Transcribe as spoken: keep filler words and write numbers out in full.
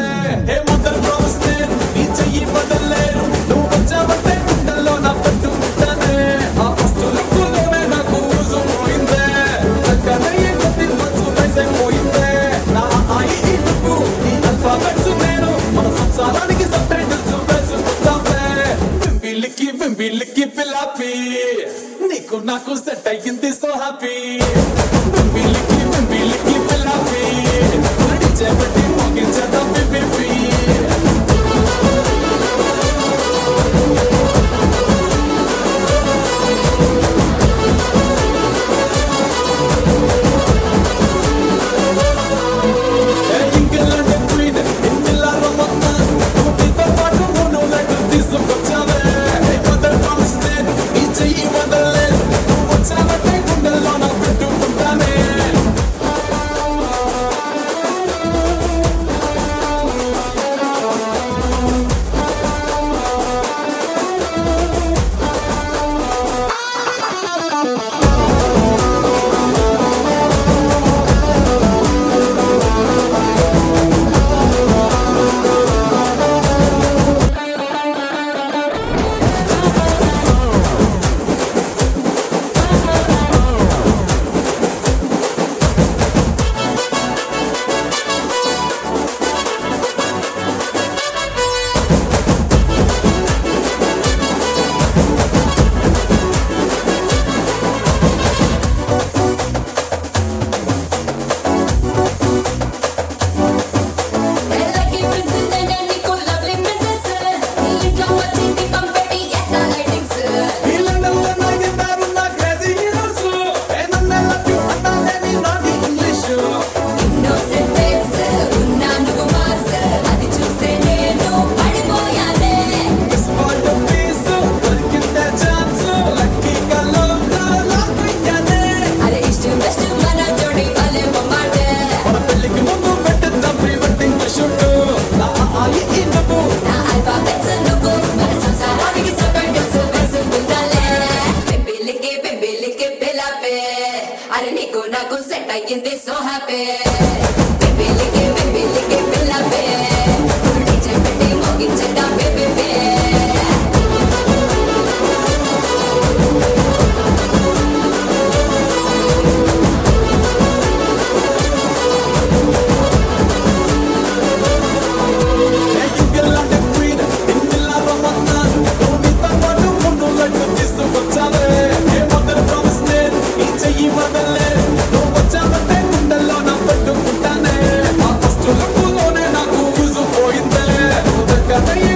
హే mother promise నీ చెయ్యి బదల్లేరు నువ్వు వచ్చావంటే గుండెల్లో నా పట్టు ఉంటానే ఆ వస్తువులలోనే నాకు ఊసు పోయిందే చక్కనయ్యే కొద్ది మంచు వేసైపోయిందే నా ఆయి ఇటుకు నీ అల్ఫాబెట్స్ నేను మన సంసారానికి సబ్టైటిల్స్ వేసుకుంటామే బింబిలికి బింబిలికి పిల్లాపి నీకు నాకు సెట్ అయ్యింది సో హ్యాపీ బింబిలికి బింబిలికి పిల్లాపి నడిచేపట్టి మోగించేద్దాం బింబిపి ఇంకెలాంటి క్వీన్ ఇంకెలా రమ్మన్నా నీతో పాటు మూడు లెక్కలు తీసుకొచ్చావే మదర్ ప్రామిస్ నీ చెయ్యి వదలలేదు నువ్వు వచ్చావంటే గుండెల్లో నా పెట్టుకుంటానే అరే నీకు నాకు సెట్ అయ్యింది సో హ్యాపీ బేబీలికి బేబీలికి పిల్లపే డీజే పెట్టి మోగించేద్దాం బేబీ ఇంకెలాంటి క్వీన్ ఇంకెలా రమ్మన్నా నువ్వు నీతో పాటు మూడు లెక్కలు తీసుకొచ్చావే హే మదర్ ప్రామిస్ నీ చెయ్యి వదలలేదు నువ్వు వచ్చావంటే గుండెల్లో నా పెట్టుకుంటానే ఆ వస్తువులలోనే నాకు ఊసు పోయిందే